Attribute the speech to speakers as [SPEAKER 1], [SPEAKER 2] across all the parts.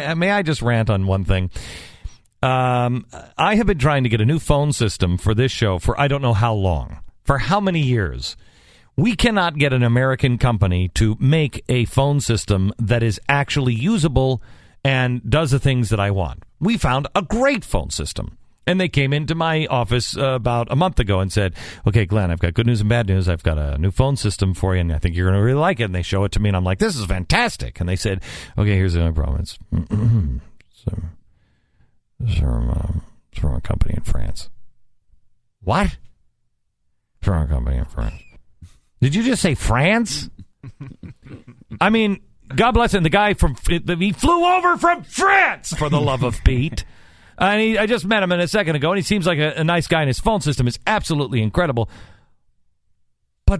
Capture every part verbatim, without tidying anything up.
[SPEAKER 1] I, may I just rant on one thing? Um, I have been trying to get a new phone system for this show for I don't know how long. For how many years? We cannot get an American company to make a phone system that is actually usable and does the things that I want. We found a great phone system. And they came into my office uh, about a month ago and said, okay, Glenn, I've got good news and bad news. I've got a new phone system for you, and I think you're going to really like it. And they show it to me, and I'm like, this is fantastic. And they said, okay, here's the only problem. It's, so, it's, from, um, it's from a company in France. What? It's from a company in France. Did you just say France? I mean, God bless him. The guy from, he flew over from France, for the love of Pete. And he, I just met him in a second ago, and he seems like a, a nice guy, and his phone system is absolutely incredible. But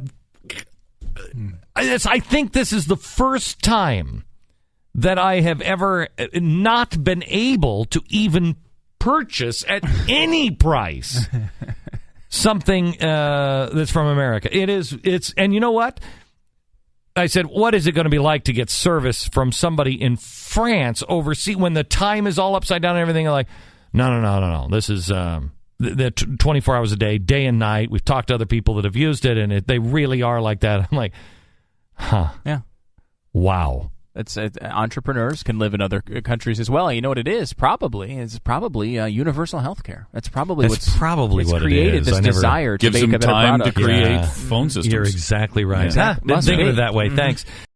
[SPEAKER 1] I think this is the first time that I have ever not been able to even purchase at any price something uh, that's from America. It is, it's, and you know what? I said, what is it going to be like to get service from somebody in France overseas when the time is all upside down and everything? Like, no, no, no, no, no. This is um, the, the twenty-four hours a day, day and night. We've talked to other people that have used it, and it, they really are like that. I'm like, huh.
[SPEAKER 2] Yeah.
[SPEAKER 1] Wow.
[SPEAKER 2] It's, it, entrepreneurs can live in other countries as well. You know what it is? Probably it's probably uh, universal health care. That's probably
[SPEAKER 1] That's
[SPEAKER 2] what's
[SPEAKER 1] probably
[SPEAKER 2] it's
[SPEAKER 1] what
[SPEAKER 2] created
[SPEAKER 1] it is.
[SPEAKER 2] this
[SPEAKER 1] I never,
[SPEAKER 2] desire to
[SPEAKER 3] gives
[SPEAKER 2] make
[SPEAKER 3] them
[SPEAKER 2] a better
[SPEAKER 3] time
[SPEAKER 2] product.
[SPEAKER 3] to create
[SPEAKER 1] yeah.
[SPEAKER 3] phone systems.
[SPEAKER 1] You're exactly right.
[SPEAKER 2] Yeah.
[SPEAKER 1] Ah, didn't think of it that way.
[SPEAKER 2] Mm-hmm.
[SPEAKER 1] Thanks.